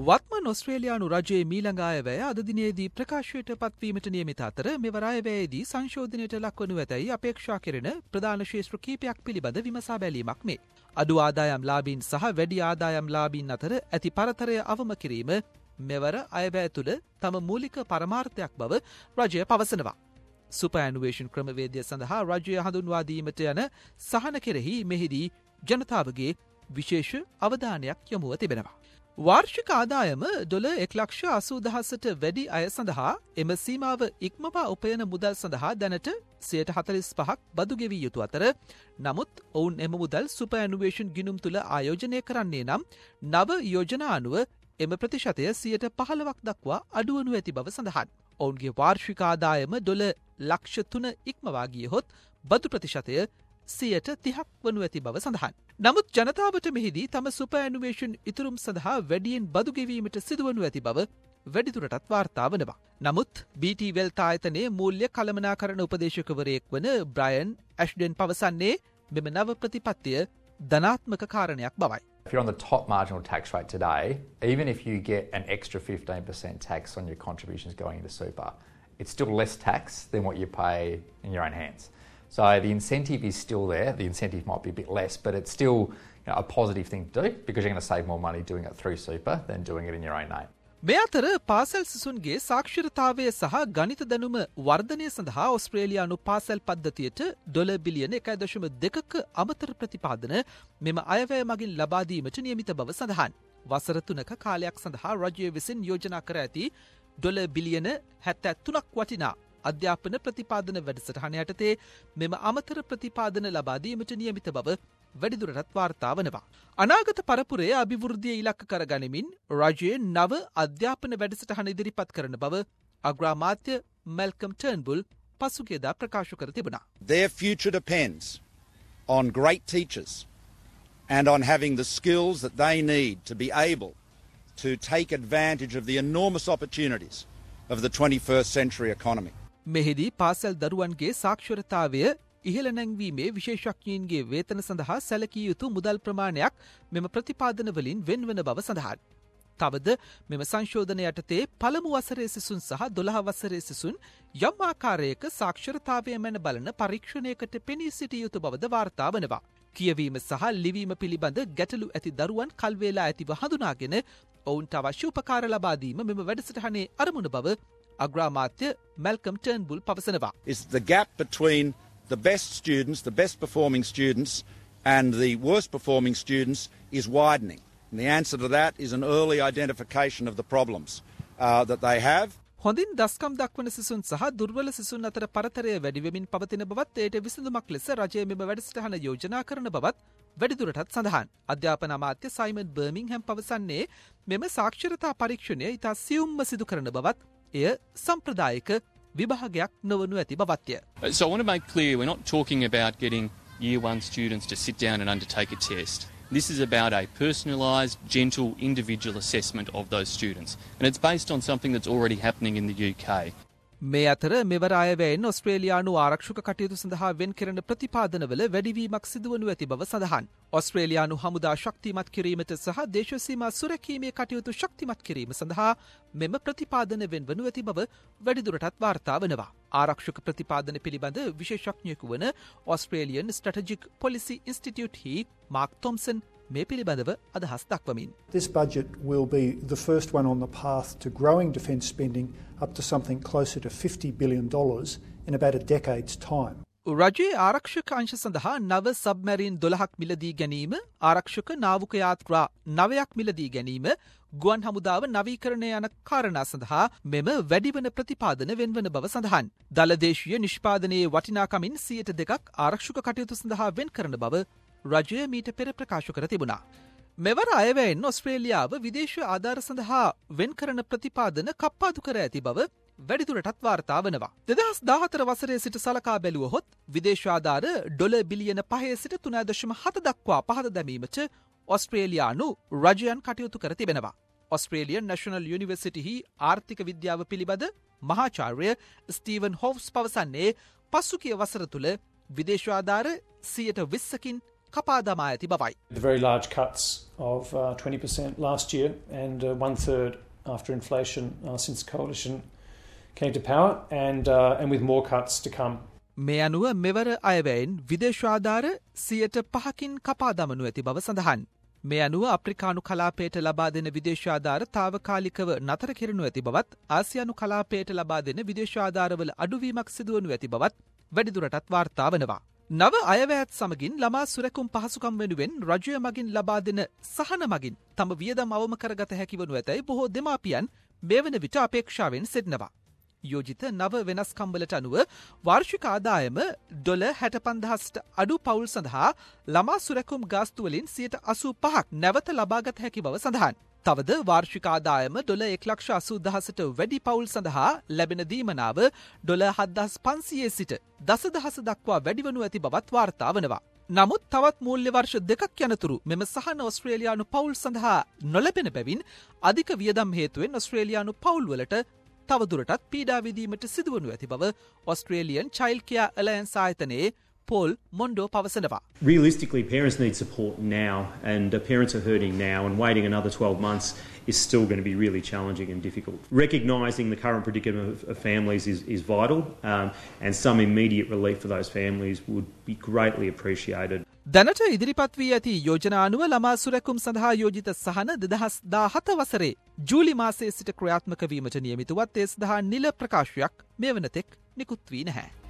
වත්මන් ඔස්ට්‍රේලියානු රජයේ මීළඟ අයවැය අද දිනේදී ප්‍රකාශයට පත්වීමට නියමිත අතර මෙවර අයවැයේදී සංශෝධනයට ලක්වනු ඇතැයි අපේක්ෂා කෙරෙන ප්‍රධාන ක්ෂේත්‍ර කීපයක් පිළිබඳ විමසා බැලීමක් මේ. අඩු ආදායම් ලාභීන් සහ වැඩි ආදායම් ලාභීන් අතර ඇති පරතරය අවම කිරීම මෙවර අයවැය තුළ තම මූලික පරමාර්ථයක් බව රජය පවසනවා. සුපරැනුවේෂන් ක්‍රමවේදය සඳහා රජය හඳුන්වා දීමට යන සහන කෙරෙහි මෙහිදී ජනතාවගේ විශේෂ අවධානයක් යොමුව තිබෙනවා. වාර්ෂික ආදායම $1,80,000ට වැඩි අය සඳහා එම සීමාව ඉක්මවා උපයන මුදල් සඳහා දැනට 45% බදු ගෙවී යුතු අතර නමුත් ඔවුන් එම මුදල් සුපරැනුවේෂන් ගිණුම් තුළ ආයෝජනය කරන්නේ නම් නව යෝජනා අනුව එම ප්‍රතිශතය 15% දක්වා අඩුවනු ඇති බව සඳහන්. ඔවුන්ගේ වාර්ෂික ආදායම $1,03,000 ඉක්මවා ගියහොත් බදු ප්‍රතිශතය 30% වනු ඇති බව සඳහන්. නමුත් ජනතාවට මෙහිදී තම සුපරැනුවේෂන් ඉතුරුම් සඳහා වැඩියෙන් බදු ගෙවීමට සිදුවනු ඇති බව වැඩිදුරටත් වාර්තා වනවා. නමුත් BT වෙල්ත් ආයතනයේ මූල්‍ය කළමනාකරණ උපදේශකවරයෙක් වන බ්‍රයන් ඇෂ්ඩන් පවසන්නේ මෙම නව ප්‍රතිපත්තිය ධනාත්මක කාරණයක් බවයි. If you're on the top marginal tax rate today, even if you get an extra 15% tax on your contributions going into super, it's still less tax than what you pay in your own hands. So the incentive is still there. The incentive might be a bit less, but it's still a positive thing to do because you're going to save more money doing it through super than doing it in your own name. මේ අතර පාසල් සිසුන්ගේ සාක්ෂරතාවය සහ ගණිත දැනුම වර්ධනය සඳහා ඔස්ට්‍රේලියානු පාසල් පද්ධතියට $1 බිලියන 1.2ක අමතර ප්‍රතිපාදන මෙම අයවැය මගින් ලබා දීමට නියමිත බව සඳහන්. වසර 3ක කාලයක් සඳහා රජය විසින් යෝජනා කර ඇති $1 බිලියන 73ක් වටිනා අධ්‍යාපන ප්‍රතිපාදන වැඩසටහන යටතේ මෙම අමතර ප්‍රතිපාදන ලබා දීමට නියමිත බව වැඩිදුරටත් වාර්තා වනවා. අනාගත පරපුරේ අභිවෘද්ධිය ඉලක්ක කරගනිමින් රජයේ නව අධ්‍යාපන වැඩසටහන ඉදිරිපත් කරන බව අග්‍රාමාත්‍ය මැල්කම් ටර්න්බුල් පසුගියදා ප්‍රකාශ කර තිබුණා. Their future depends on great teachers and on having the skills that they need to be able to take advantage of the enormous opportunities of the 21st century economy. මෙහිදී පාසල් දරුවන්ගේ සාක්ෂරතාවය ඉහළ නැංවීමේ විශේෂඥයින්ගේ වේතන සඳහා සැලකිය යුතු මුදල් ප්‍රමාණයක් මෙම ප්‍රතිපාදන වලින් වෙන්වන බව සඳහන්. තවද මෙම සංශෝධන යටතේ පළමු වසරේ සිසුන් සහ 12 වසරේ සිසුන් යම් ආකාරයක සාක්ෂරතාවය මැන බලන පරීක්ෂණයකට පෙනී සිටිය යුතු බවද වාර්තා වනවා. කියවීම සහ ලිවීම පිළිබඳ ගැටලු ඇති දරුවන් කල්වේලා ඇතිව හඳුනාගෙන ඔවුන්ට අවශ්‍ය උපකාර ලබා දීම මෙම වැඩසටහනේ අරමුණ බව අග්‍රාමාත්‍ය මැල්කම් ටර්න්බුල් පවසනවා. Is the gap between the best students, the best performing students and the worst performing students is widening. And the answer to that is an early identification of the problems that they have. හොඳින් දස්කම් දක්වන සිසුන් සහ දුර්වල සිසුන් අතර පරතරය වැඩිවෙමින් පවතින බවත් එයට විසඳුමක් ලෙස රජය මෙම වැඩසටහන යෝජනා කරන බවත් වැඩිදුරටත් සඳහන්. අධ්‍යාපන අමාත්‍ය සයිමන් බර්මින්ග්හැම් පවසන්නේ මෙම සාක්ෂරතා පරීක්ෂණය ඉතා සියුම්ව සිදු කරන බවත් එය සම්ප්‍රදායික විභාගයක් නොවනු ඇති බවත්ය. So I want to make clear we're not talking about getting year 1 students to sit down and undertake a test. This is about a personalised, gentle, individual assessment of those students. And it's based on something that's already happening in the UK. මේ අතර මෙවර අයවැයෙන් ඔස්ට්‍රේලියානු ආරක්ෂක කටයුතු සඳහා වෙන් කෙරෙන ප්‍රතිපාදනවල වැඩිවීමක් සිදුවනු ඇති බව සඳහන්. ඔස්ට්‍රේලියානු හමුදා ශක්තිමත් කිරීමට සහ දේශසීමා සුරැකීමේ කටයුතු ශක්තිමත් කිරීම සඳහා මෙම ප්‍රතිපාදන වෙන්වනු ඇති බව වැඩිදුරටත් වාර්තා වනවා. ආරක්ෂක ප්‍රතිපාදන පිළිබඳ විශේෂඥයෙකු වන ඔස්ට්‍රේලියන් ස්ට්‍රැටජික් පොලිසි ඉන්ස්ටිටියුට්හි මාක් තොම්සන් මේ පිළිබඳව අදහස් දක්වමින්. This budget will be the first one on the path to growing defence spending up to something closer to $50 billion in about a decade's time. රජයේ ආරක්ෂක අංශ සඳහා නව සබ්මැරීන් 12ක් මිලදී ගැනීම, ආරක්ෂක නාවික යාත්‍රා 9ක් මිලදී ගැනීම, ගුවන් හමුදාව නවීකරණය යන කාරණා සඳහා මෙම වැඩිවන ප්‍රතිපාදන වෙන්වන බව සඳහන්. දළදේශීය නිෂ්පාදනයේ වටිනාකමින් 2% ආරක්ෂක කටයුතු සඳහා වෙන් කරන බව රජය මීට පෙර ප්‍රකාශ කර තිබුණා. මෙවර අයවැයෙන් ඔස්ට්‍රේලියාව විදේශ ආධාර සඳහා වෙන් කරන ප්‍රතිපාදන කප්පාදු කර ඇති බව වැඩිදුරටත් වාර්තා වනවා. 2014 වසරේ සිට සලකා බැලුවහොත් විදේශ ආධාර $1 බිලියන 5 සිට 3.7 දක්වා පහත දැමීමට ඔස්ට්‍රේලියානු රජයන් කටයුතු කර තිබෙනවා. ඔස්ට්‍රේලියන් නැෂනල් යුනිවර්සිටිහි ආර්ථික විද්‍යාව පිළිබඳ මහාචාර්ය ස්ටීවන් හෝව්ස් පවසන්නේ පසුගිය වසර තුළ විදේශ ආධාර 20%කින් කපා දමා ඇති බවයි. The very large cuts of 20% last year and 1/3 after inflation since the coalition came to power and with more cuts to come. මේ අනුව මෙවර අයවැයෙන් විදේශාධාර 5%කින් කපා දමනු ඇති බව සඳහන්. මේ අනුව අප්‍රිකානු කලාපයට ලබා දෙන විදේශාධාර තාවකාලිකව නතර කෙරෙනු ඇති බවත් ආසියානු කලාපයට ලබා දෙන විදේශාධාරවල අඩුවීමක් සිදුවනු ඇති බවත් වැඩිදුරටත් වාර්තා වනවා. නව අයවැයත් සමගින් ළමා සුරැකුම් පහසුකම් වෙනුවෙන් රජය මගින් ලබා දෙන සහන මගින් තම වියදම් අවම කරගත හැකි වනු ඇතැයි බොහෝ දෙමාපියන් මේ වන විට අපේක්ෂාවෙන් සිටිනවා. යෝජිත නව වෙනස්කම්වලට අනුව වාර්ෂික ආදායම $65,000ට අඩු පවුල් සඳහා ළමා සුරැකුම් ගාස්තුවලින් 85% නැවත ලබාගත හැකි බව සඳහන්. තවද වාර්ෂික ආදායම $1,80,000ට වැඩි පවුල් සඳහා ලැබෙන දීමනාව $7,500 සිට 10,000 දක්වා වැඩිවනු ඇති බවත් වාර්තා වනවා. නමුත් තවත් මූල්‍ය වර්ෂ 2ක් යනතුරු මෙම සහන ඔස්ට්‍රේලියානු පවුල් සඳහා නොලැබෙන බැවින් අධික වියදම් හේතුවෙන් ඔස්ට්‍රේලියානු පවුල්වලට තවදුරටත් පීඩා විදීමට සිදුවනු ඇති බව ඔස්ට්‍රේලියන් චයිල්ඩ් කෙයා ඇලයන්ස් ආයතනයේ පෝල් මොන්ඩෝ පවසනවා. Realistically, parents need support now, and parents are hurting now, and waiting another 12 months is still going to be really challenging and difficult. Recognising the current predicament of families is vital, and some immediate relief for those families would be greatly appreciated. දැනට ඉදිරිපත් වී ඇති යෝජනා අනුව ළමා සුරැකුම් සඳහා යෝජිත සහන 2017 වසරේ ජූලි මාසයේ සිට ක්‍රියාත්මක වීමට නියමිතවත් ඒ සඳහා නිල ප්‍රකාශයක් මේ වනතෙක් නිකුත් වී නැහැ.